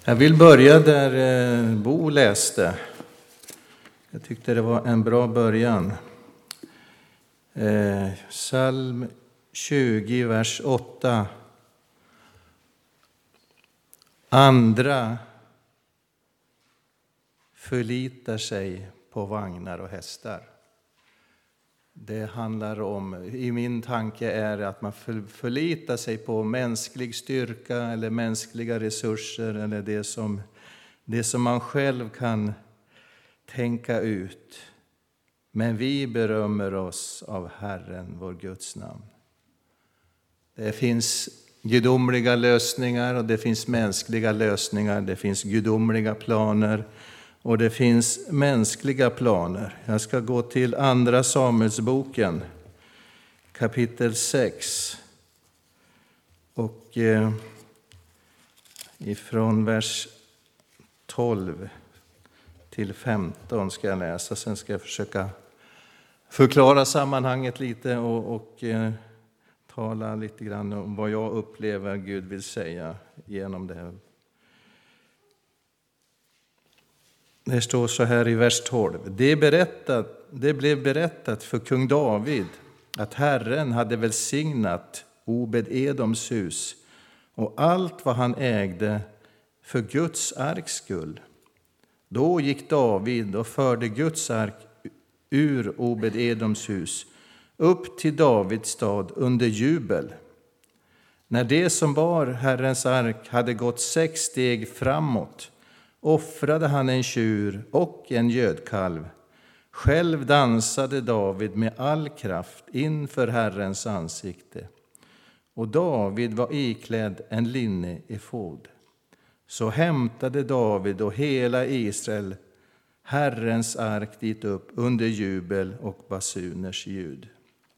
Jag vill börja där Bo läste. Jag tyckte det var en bra början. Psalm 20, vers 8. Andra förlitar sig på vagnar och hästar. Det handlar om, i min tanke är att man förlitar sig på mänsklig styrka eller mänskliga resurser eller det som man själv kan tänka ut. Men vi berömmer oss av Herren, vår Guds namn. Det finns gudomliga lösningar och det finns mänskliga lösningar. Det finns gudomliga planer och det finns mänskliga planer. Jag ska gå till andra Samuelsboken, kapitel 6. Och ifrån vers 12 till 15 ska jag läsa. Sen ska jag försöka förklara sammanhanget lite och tala lite grann om vad jag upplever Gud vill säga genom det här. Det står så här i vers 12. Det blev berättat för kung David att Herren hade välsignat Obed-Edoms hus och allt vad han ägde för Guds arks skull. Då gick David och förde Guds ark ur Obed-Edoms hus upp till Davids stad under jubel. När det som bar Herrens ark hade gått 6 steg framåt offrade han en tjur och en gödkalv. Själv dansade David med all kraft inför Herrens ansikte. Och David var iklädd en linne-efod. Så hämtade David och hela Israel Herrens ark dit upp under jubel och basuners ljud.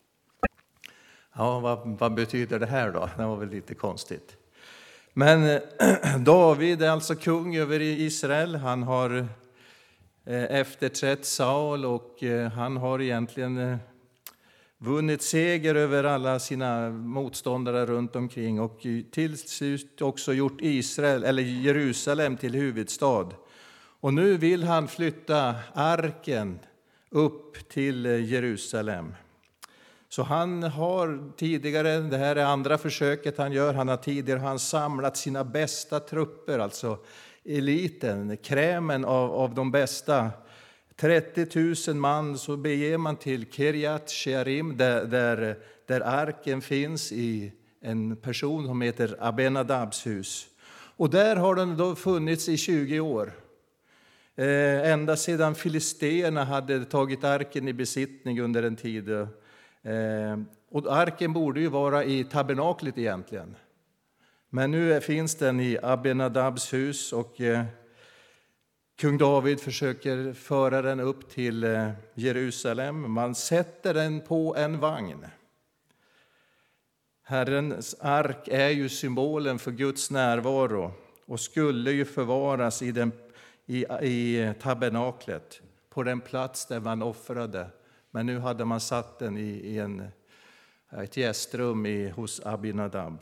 Ja, vad betyder det här då? Det var väl lite konstigt. Men David är alltså kung över Israel. Han har efterträtt Saul och han har egentligen vunnit seger över alla sina motståndare runt omkring och till slut också gjort Jerusalem till huvudstad. Och nu vill han flytta arken upp till Jerusalem. Så han har tidigare, det här är andra försöket han gör, han har tidigare samlat sina bästa trupper, alltså eliten, krämen av de bästa. 30 000 man, så beger man till Kirjat Shearim där arken finns i en person som heter Abenadabs hus. Och där har den då funnits i 20 år. Ända sedan filisterna hade tagit arken i besittning under en tid. Och arken borde ju vara i tabernaklet egentligen. Men nu finns den i Abenadabs hus och kung David försöker föra den upp till Jerusalem. Man sätter den på en vagn. Herrens ark är ju symbolen för Guds närvaro och skulle ju förvaras i tabernaklet på den plats där man offrade. Men nu hade man satt den i ett gästrum hos Abinadab.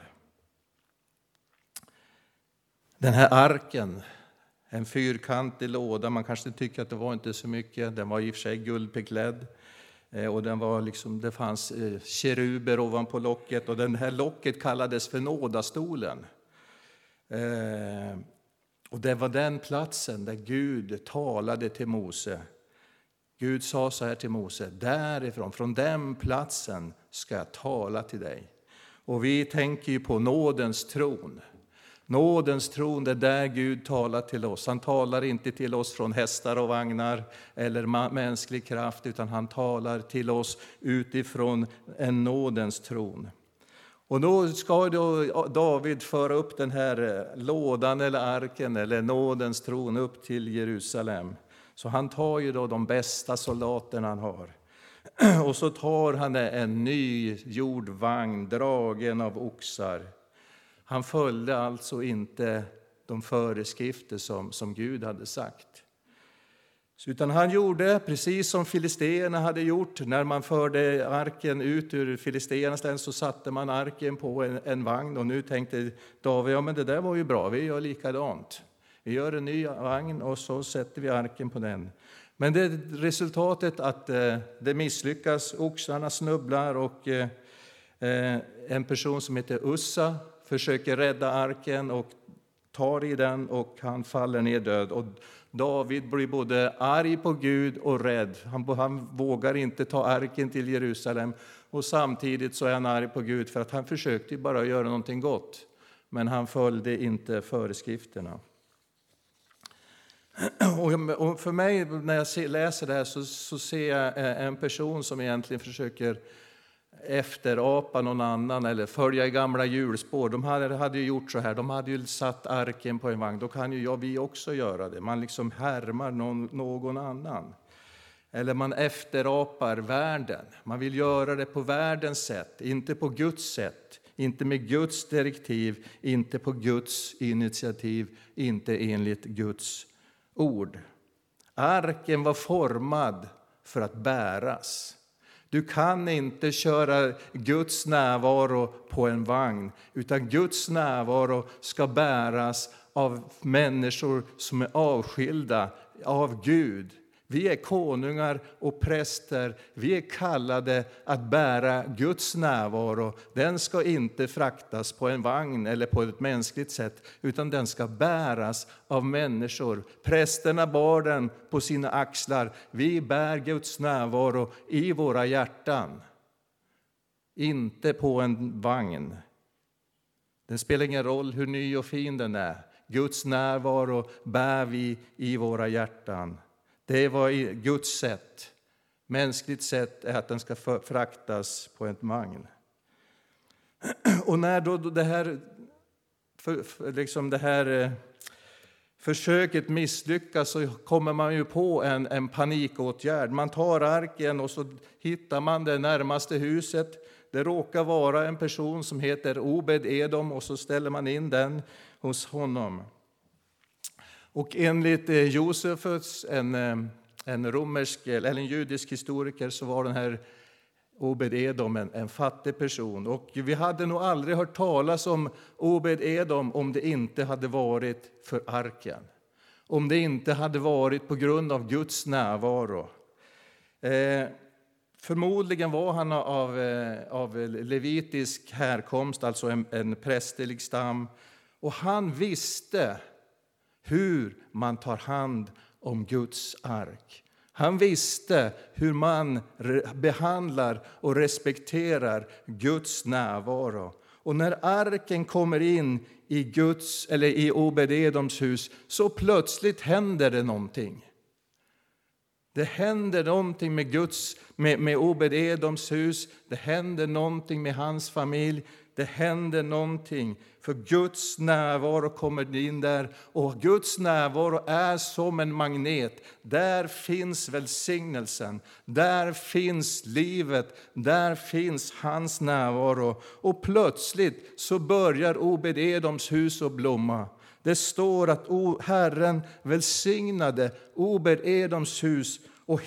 Den här arken, en fyrkantig låda, man kanske tycker att det var inte så mycket. Den var i och för sig guldbeklädd och det fanns keruber ovanpå locket. Och den här locket kallades för nådastolen. Och det var den platsen där Gud talade till Mose. Gud sa så här till Mose: därifrån, från den platsen ska jag tala till dig. Och vi tänker ju på nådens tron. Nådens tron, det är där Gud talar till oss. Han talar inte till oss från hästar och vagnar eller mänsklig kraft, utan han talar till oss utifrån en nådens tron. Och då ska David föra upp den här lådan eller arken eller nådens tron upp till Jerusalem. Så han tar ju då de bästa soldaterna han har. Och så tar han en ny jordvagn dragen av oxar. Han följde alltså inte de föreskrifter som Gud hade sagt. Utan han gjorde precis som filisterna hade gjort. När man förde arken ut ur filisternas land så satte man arken på en vagn. Och nu tänkte David, ja men det där var ju bra, vi gör likadant. Vi gör en ny vagn och så sätter vi arken på den. Men det är resultatet att det misslyckas. Oxarna snubblar och en person som heter Ussa försöker rädda arken och tar i den och han faller ner död. Och David blir både arg på Gud och rädd. Han vågar inte ta arken till Jerusalem. Och samtidigt så är han arg på Gud för att han försökte bara göra någonting gott. Men han följde inte föreskrifterna. Och för mig när jag läser det här så ser jag en person som egentligen försöker efterapa någon annan eller följa i gamla hjulspår. De hade ju gjort så här, de hade ju satt arken på en vagn. Då kan ju vi också göra det. Man liksom härmar någon annan. Eller man efterapar världen. Man vill göra det på världens sätt, inte på Guds sätt. Inte med Guds direktiv, inte på Guds initiativ, inte enligt Guds ord. Arken var formad för att bäras. Du kan inte köra Guds närvaro på en vagn, utan Guds närvaro ska bäras av människor som är avskilda av Gud. Vi är konungar och präster. Vi är kallade att bära Guds närvaro. Den ska inte fraktas på en vagn eller på ett mänskligt sätt, utan den ska bäras av människor. Prästerna bar den på sina axlar. Vi bär Guds närvaro i våra hjärtan, inte på en vagn. Det spelar ingen roll hur ny och fin den är. Guds närvaro bär vi i våra hjärtan. Det var Guds sätt. Mänskligt sätt är att den ska fraktas på en vagn. Och när då det här försöket misslyckas så kommer man ju på en panikåtgärd. Man tar arken och så hittar man det närmaste huset. Det råkar vara en person som heter Obed Edom och så ställer man in den hos honom. Och enligt Josefus, en romersk eller en judisk historiker, så var den här Obed Edom en fattig person. Och vi hade nog aldrig hört talas om Obed Edom om det inte hade varit för arken. Om det inte hade varit på grund av Guds närvaro. Förmodligen var han av levitisk härkomst, alltså en prästerlig stam. Och han visste hur man tar hand om Guds ark. Han visste hur man behandlar och respekterar Guds närvaro. Och när arken kommer in i Obed-Edoms hus så plötsligt händer det någonting. Det händer någonting med Obed-Edoms hus. Det händer någonting med hans familj. Det händer någonting, för Guds närvaro kommer in där. Och Guds närvaro är som en magnet. Där finns välsignelsen. Där finns livet. Där finns hans närvaro. Och plötsligt så börjar Obed-Edoms hus att blomma. Det står att Herren välsignade Obed-Edoms hus och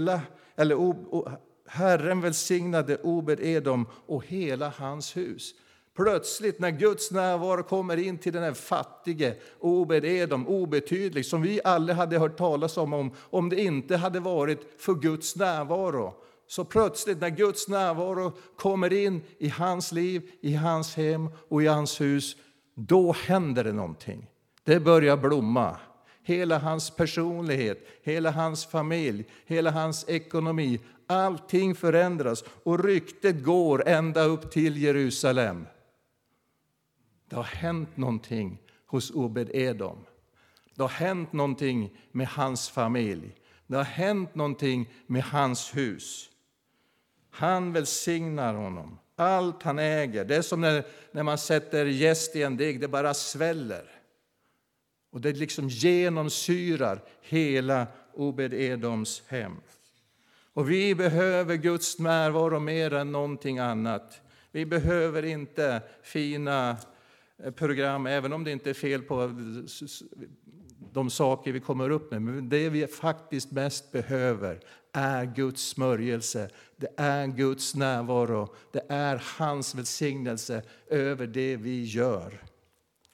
Herren välsignade Obed-Edom och hela hans hus. Plötsligt när Guds närvaro kommer in till den här fattige Obed-Edom, obetydlig, som vi alla hade hört talas om det inte hade varit för Guds närvaro. Så plötsligt när Guds närvaro kommer in i hans liv, i hans hem och i hans hus, då händer det någonting. Det börjar blomma. Hela hans personlighet, hela hans familj, hela hans ekonomi, allting förändras och ryktet går ända upp till Jerusalem. Det har hänt någonting hos Obed-Edom. Det har hänt någonting med hans familj. Det har hänt någonting med hans hus. Han välsignar honom. Allt han äger. Det är som när man sätter jäst i en deg. Det bara sväller. Och det liksom genomsyrar hela Obed-Edoms hem. Och vi behöver Guds närvaro mer än någonting annat. Vi behöver inte fina program, även om det inte är fel på de saker vi kommer upp med. Men det vi faktiskt mest behöver är Guds smörjelse. Det är Guds närvaro. Det är hans välsignelse över det vi gör.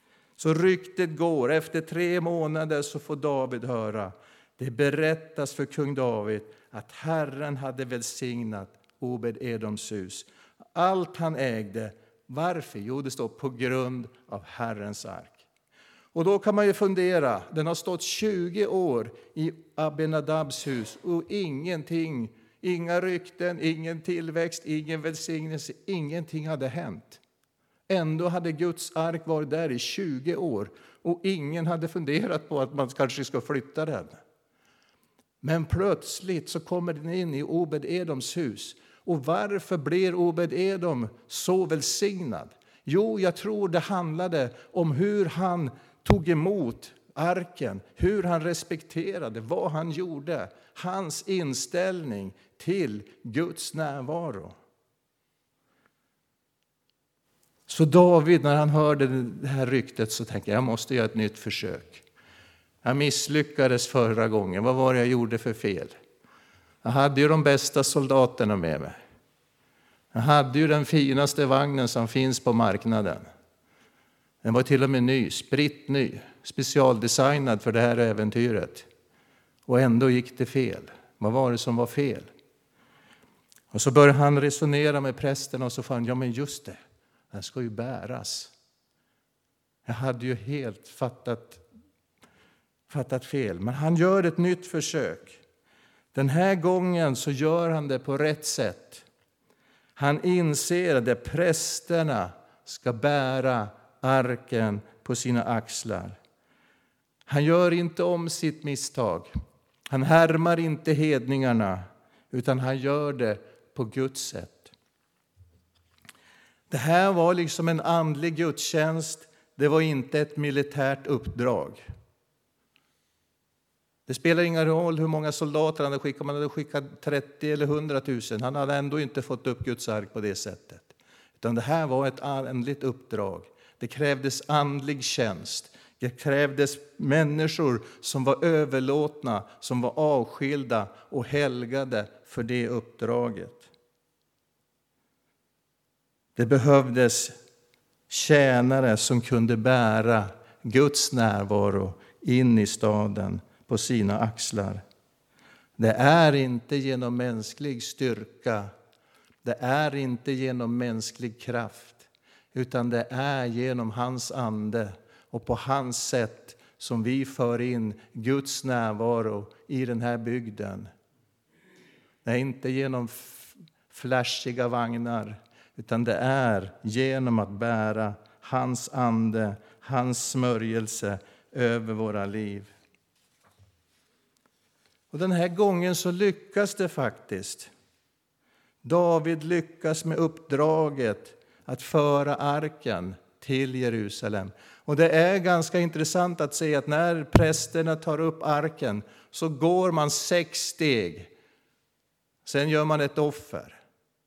Så ryktet går, efter 3 månader så får David höra. Det berättas för kung David att Herren hade välsignat Obed-Edoms hus. Allt han ägde. Varför? Jo, det står på grund av Herrens ark. Och då kan man ju fundera, den har stått 20 år i Abinadabs hus och ingenting, inga rykten, ingen tillväxt, ingen välsignelse, ingenting hade hänt. Ändå hade Guds ark varit där i 20 år och ingen hade funderat på att man kanske ska flytta den. Men plötsligt så kommer den in i Obed-Edoms hus. Och varför blir Obed-Edom så välsignad? Jo, jag tror det handlade om hur han tog emot arken, hur han respekterade, vad han gjorde, hans inställning till Guds närvaro. Så David, när han hörde det här ryktet, så tänkte jag måste göra ett nytt försök. Jag misslyckades förra gången. Vad var det jag gjorde för fel? Jag hade ju de bästa soldaterna med mig. Jag hade ju den finaste vagnen som finns på marknaden. Den var till och med ny, spritt ny, specialdesignad för det här äventyret. Och ändå gick det fel. Vad var det som var fel? Och så började han resonera med prästen och så fann ja men just det, den ska ju bäras. Jag hade ju helt fattat fel, men han gör ett nytt försök. Den här gången så gör han det på rätt sätt. Han inser att prästerna ska bära arken på sina axlar. Han gör inte om sitt misstag. Han härmar inte hedningarna, utan han gör det på Guds sätt. Det här var liksom en andlig gudstjänst. Det var inte ett militärt uppdrag. Det spelar ingen roll hur många soldater han hade skickat. Man hade skickat 30 eller 100 000. Han hade ändå inte fått upp Guds ark på det sättet. Utan det här var ett andligt uppdrag. Det krävdes andlig tjänst. Det krävdes människor som var överlåtna, som var avskilda och helgade för det uppdraget. Det behövdes tjänare som kunde bära Guds närvaro in i staden på sina axlar. Det är inte genom mänsklig styrka, det är inte genom mänsklig kraft, utan det är genom hans ande och på hans sätt som vi för in Guds närvaro i den här bygden. Det är inte genom flashiga vagnar, utan det är genom att bära hans ande, hans smörjelse över våra liv. Och den här gången så lyckas det faktiskt. David lyckas med uppdraget att föra arken till Jerusalem. Och det är ganska intressant att se att när prästerna tar upp arken så går man 6 steg. Sen gör man ett offer.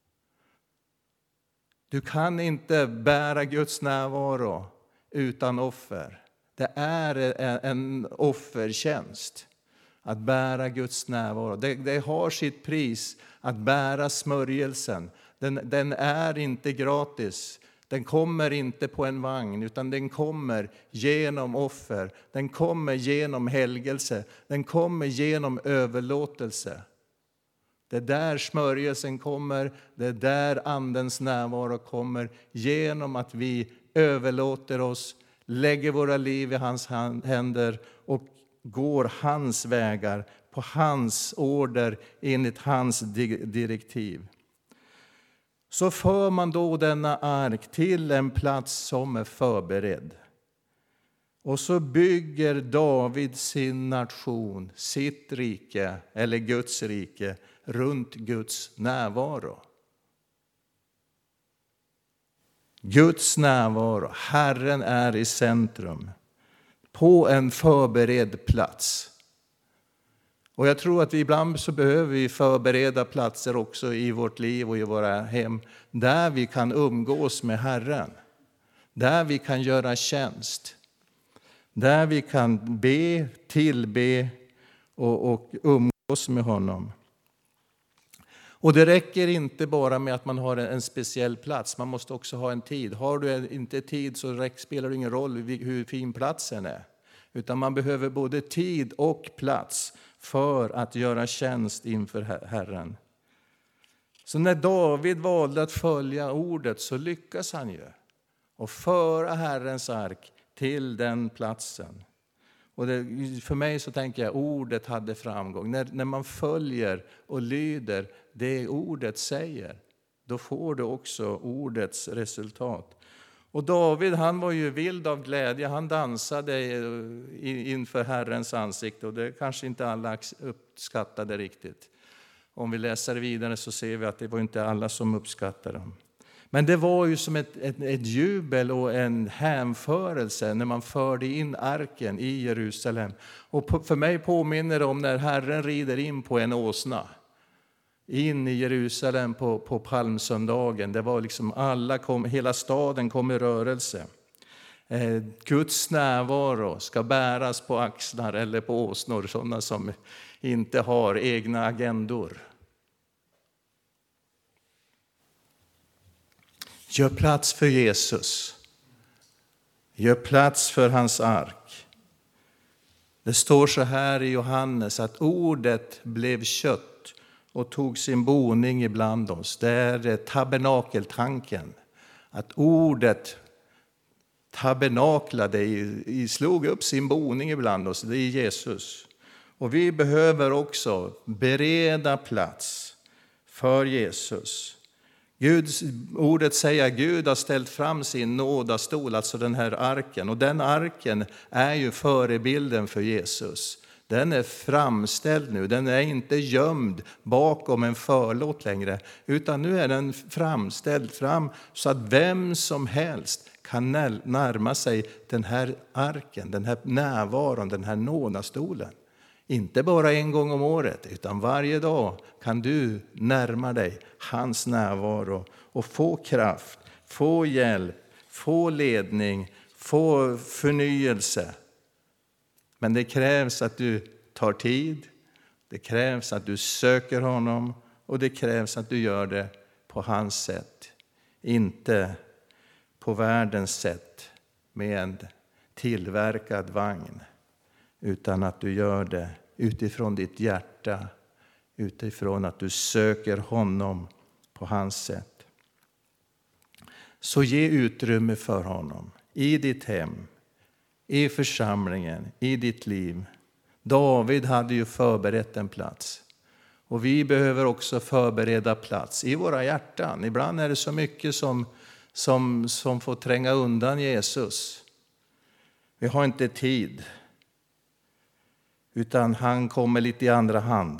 Du kan inte bära Guds närvaro utan offer. Det är en offertjänst att bära Guds närvaro. Det har sitt pris att bära smörjelsen. Den är inte gratis. Den kommer inte på en vagn, utan den kommer genom offer. Den kommer genom helgelse. Den kommer genom överlåtelse. Det är där smörjelsen kommer. Det är där andens närvaro kommer. Genom att vi överlåter oss, lägger våra liv i hans händer och går hans vägar på hans order enligt hans direktiv. Så för man då denna ark till en plats som är förberedd. Och så bygger David sin nation, sitt rike eller Guds rike runt Guds närvaro. Guds närvaro, Herren är i centrum. På en förberedd plats. Och jag tror att vi ibland så behöver vi förbereda platser också i vårt liv och i våra hem. Där vi kan umgås med Herren. Där vi kan göra tjänst. Där vi kan be, tillbe och umgås med honom. Och det räcker inte bara med att man har en speciell plats. Man måste också ha en tid. Har du inte tid så spelar det ingen roll hur fin platsen är. Utan man behöver både tid och plats för att göra tjänst inför Herren. Så när David valde att följa ordet så lyckas han ju. Och föra Herrens ark till den platsen. Och för mig så tänker jag ordet hade framgång. När man följer och lyder det ordet säger, då får du också ordets resultat. Och David, han var ju vild av glädje. Han dansade inför Herrens ansikte och det kanske inte alla uppskattade riktigt. Om vi läser vidare så ser vi att det var inte alla som uppskattade dem. Men det var ju som ett jubel och en hänförelse när man förde in arken i Jerusalem. Och för mig påminner det om när Herren rider in på en åsna. In i Jerusalem på palmsöndagen. Det var liksom hela staden kom i rörelse. Guds närvaro ska bäras på axlar eller på åsnor. Sådana som inte har egna agendor. Gör plats för Jesus. Gör plats för hans ark. Det står så här i Johannes att ordet blev kött och tog sin boning ibland oss. Det är tabernakeltanken. Att ordet tabernaklade, slog upp sin boning ibland oss. Det är Jesus. Och vi behöver också bereda plats för Jesus. Ordet säger att Gud har ställt fram sin nådastol, alltså den här arken. Och den arken är ju förebilden för Jesus. Den är framställd nu, den är inte gömd bakom en förlåt längre. Utan nu är den framställd fram så att vem som helst kan närma sig den här arken, den här närvaron, den här nådastolen. Inte bara en gång om året, utan varje dag kan du närma dig hans närvaro och få kraft, få hjälp, få ledning, få förnyelse. Men det krävs att du tar tid, det krävs att du söker honom och det krävs att du gör det på hans sätt. Inte på världens sätt med en tillverkad vagn. Utan att du gör det utifrån ditt hjärta. Utifrån att du söker honom på hans sätt. Så ge utrymme för honom. I ditt hem. I församlingen. I ditt liv. David hade ju förberett en plats. Och vi behöver också förbereda plats i våra hjärtan. Ibland är det så mycket som får tränga undan Jesus. Vi har inte tid. Utan han kommer lite i andra hand.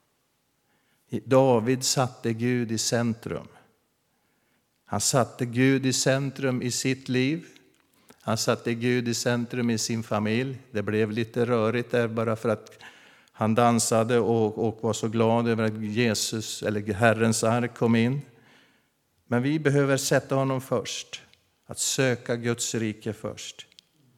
David satte Gud i centrum. Han satte Gud i centrum i sitt liv. Han satte Gud i centrum i sin familj. Det blev lite rörigt där bara för att han dansade och var så glad över att Jesus eller Herrens ark kom in. Men vi behöver sätta honom först. Att söka Guds rike först.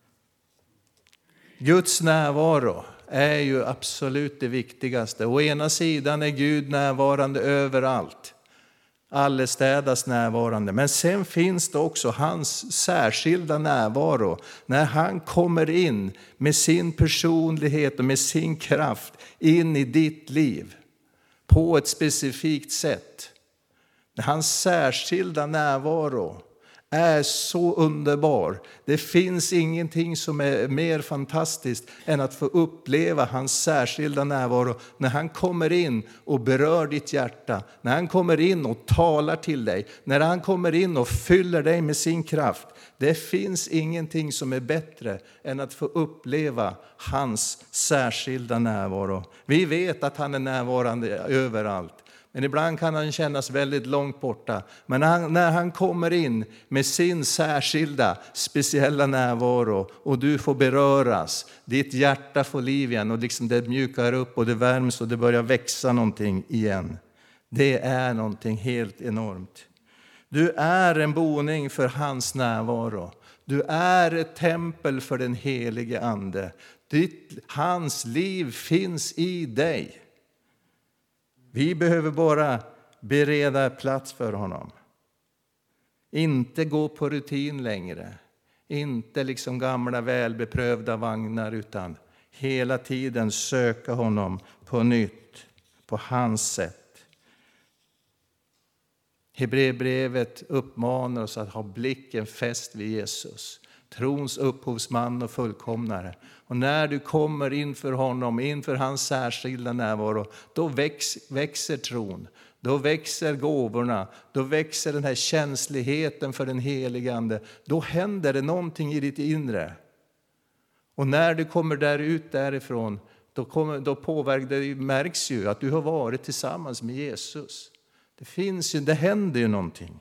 Guds närvaro är ju absolut det viktigaste. Å ena sidan är Gud närvarande överallt. Allestädes närvarande. Men sen finns det också hans särskilda närvaro. När han kommer in med sin personlighet och med sin kraft in i ditt liv. På ett specifikt sätt. Hans särskilda närvaro är så underbar. Det finns ingenting som är mer fantastiskt än att få uppleva hans särskilda närvaro. När han kommer in och berör ditt hjärta. När han kommer in och talar till dig. När han kommer in och fyller dig med sin kraft. Det finns ingenting som är bättre än att få uppleva hans särskilda närvaro. Vi vet att han är närvarande överallt. Men ibland kan han kännas väldigt långt borta. Men när han kommer in med sin särskilda, speciella närvaro och du får beröras, ditt hjärta får liv igen och liksom det mjukar upp och det värms och det börjar växa någonting igen. Det är någonting helt enormt. Du är en boning för hans närvaro. Du är ett tempel för den helige ande. Hans liv finns i dig. Vi behöver bara bereda plats för honom. Inte gå på rutin längre. Inte liksom gamla välbeprövda vagnar, utan hela tiden söka honom på nytt, på hans sätt. Hebreerbrevet uppmanar oss att ha blicken fäst vid Jesus, trons upphovsman och fullkomnare. Och när du kommer inför honom, inför hans särskilda närvaro, då växer tron. Då växer gåvorna, då växer den här känsligheten för den helige Ande. Då händer det någonting i ditt inre. Och när du kommer ut därifrån, det märks ju att du har varit tillsammans med Jesus. Det händer ju någonting.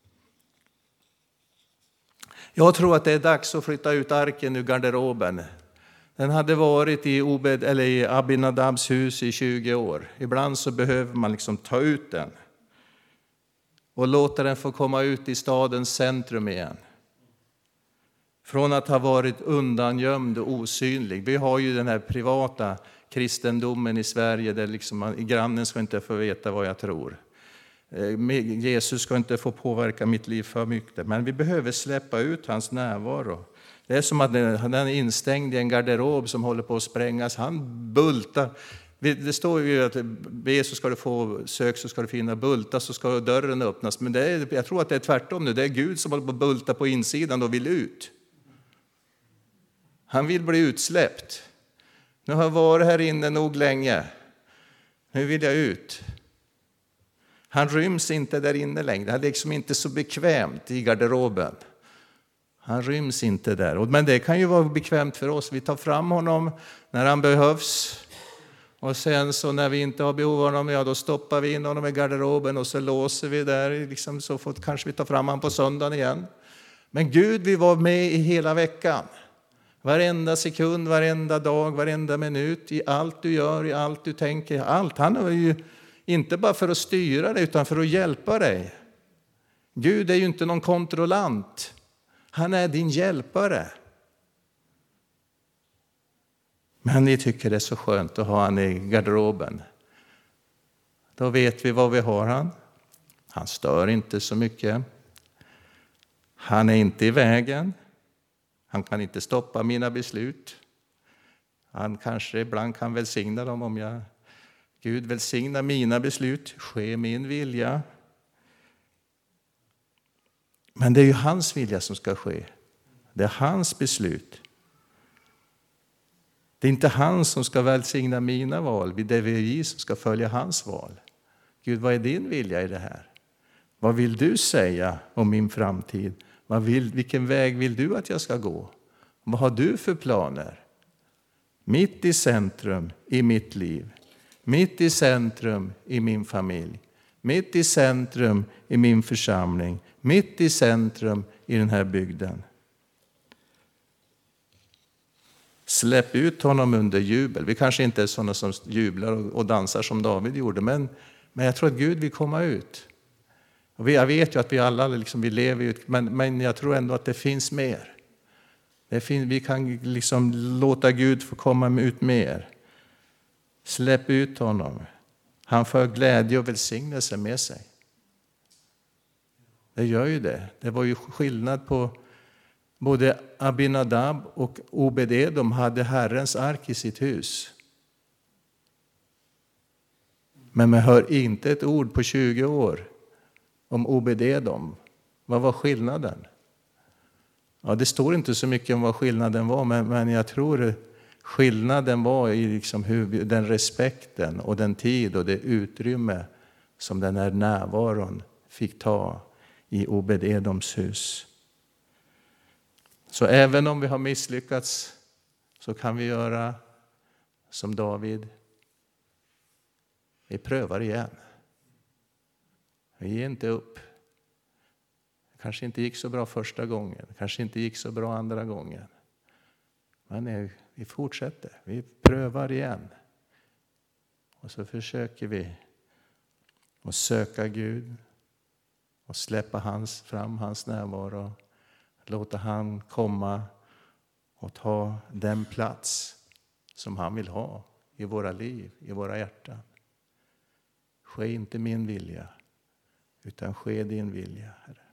Jag tror att det är dags att flytta ut arken ur garderoben. Den hade varit i Abinadabs hus i 20 år. Ibland så behöver man liksom ta ut den och låta den få komma ut i stadens centrum igen. Från att ha varit undangömd och osynlig. Vi har ju den här privata kristendomen i Sverige där liksom grannen ska inte få veta vad jag tror. Jesus ska inte få påverka mitt liv för mycket. Men vi behöver släppa ut hans närvaro. Det är som att han är instängd i en garderob som håller på att sprängas. Han bultar. Det står ju att Jesus ska du få sök så ska du finna, bulta så ska dörren öppnas. Men jag tror att det är tvärtom nu. Det är Gud som håller på att bulta på insidan och vill ut. Han vill bli utsläppt. Nu har jag varit här inne nog länge. Nu vill jag ut. Han ryms inte där inne längre. Han är liksom inte så bekvämt i garderoben. Han ryms inte där. Men det kan ju vara bekvämt för oss. Vi tar fram honom när han behövs. Och sen så när vi inte har behov av honom, ja, då stoppar vi in honom i garderoben och så låser vi där. Liksom, så kanske vi tar fram honom på söndagen igen. Men Gud vill vara med i hela veckan. Varenda sekund, varenda dag, varenda minut. I allt du gör, i allt du tänker. Allt. Han är ju inte bara för att styra dig utan för att hjälpa dig. Gud är ju inte någon kontrollant. Han är din hjälpare. Men vi tycker det är så skönt att ha han i garderoben. Då vet vi vad vi har han. Han stör inte så mycket. Han är inte i vägen. Han kan inte stoppa mina beslut. Han kanske ibland kan välsigna dem om jag... Gud välsigna mina beslut. Ske min vilja. Men det är ju hans vilja som ska ske. Det är hans beslut. Det är inte han som ska välsigna mina val. Det är vi som ska följa hans val. Gud, vad är din vilja i det här? Vad vill du säga om min framtid? Vilken väg vill du att jag ska gå? Vad har du för planer? Mitt i centrum i mitt liv. Mitt i centrum i min familj. Mitt i centrum i min församling. Mitt i centrum i den här bygden. Släpp ut honom under jubel. Vi kanske inte är sådana som jublar och dansar som David gjorde. Men jag tror att Gud vill komma ut. Och jag vet ju att vi alla liksom, vi lever ut. Men jag tror ändå att det finns mer. Vi kan liksom låta Gud få komma ut mer. Släpp ut honom. Han får glädje och välsignelse med sig. Det gör ju det. Det var ju skillnad på både Abinadab och Obed-Edom hade Herrens ark i sitt hus. Men man hör inte ett ord på 20 år om Obed-Edom. Vad var skillnaden? Ja, det står inte så mycket om vad skillnaden var, men jag tror skillnaden var i liksom hur den respekten och den tid och det utrymme som den här närvaron fick ta i Obed-Edoms hus. Så även om vi har misslyckats så kan vi göra som David. Vi prövar igen. Vi ger inte upp. Det kanske inte gick så bra första gången. Det kanske inte gick så bra andra gången. Men vi fortsätter. Vi prövar igen. Och så försöker vi att söka Gud. Och släppa fram hans närvaro. Låta han komma och ta den plats som han vill ha i våra liv, i våra hjärtan. Ske inte min vilja, utan ske din vilja, Herre.